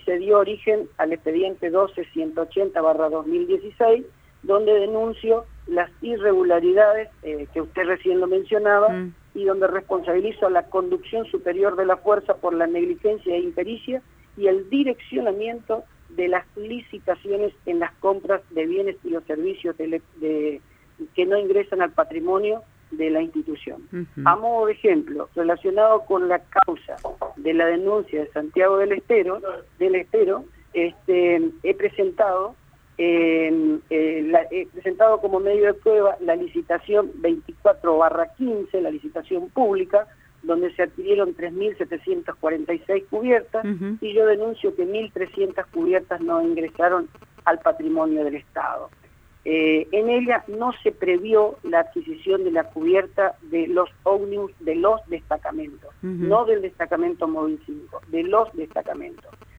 se dio origen al expediente 12180/2016, donde denuncio las irregularidades que usted recién lo mencionaba, y donde responsabilizo a la conducción superior de la fuerza por la negligencia e impericia y el direccionamiento de las licitaciones en las compras de bienes y los servicios que no ingresan al patrimonio de la institución. A modo de ejemplo, relacionado con la causa de la denuncia de Santiago del Estero, he presentado como medio de prueba la licitación 24/15, la licitación pública, donde se adquirieron 3.746 cubiertas, y yo denuncio que 1.300 cubiertas no ingresaron al patrimonio del Estado. En ella no se previó la adquisición de la cubierta de los ómnibus de los destacamentos, no del destacamento móvil 5, de los destacamentos.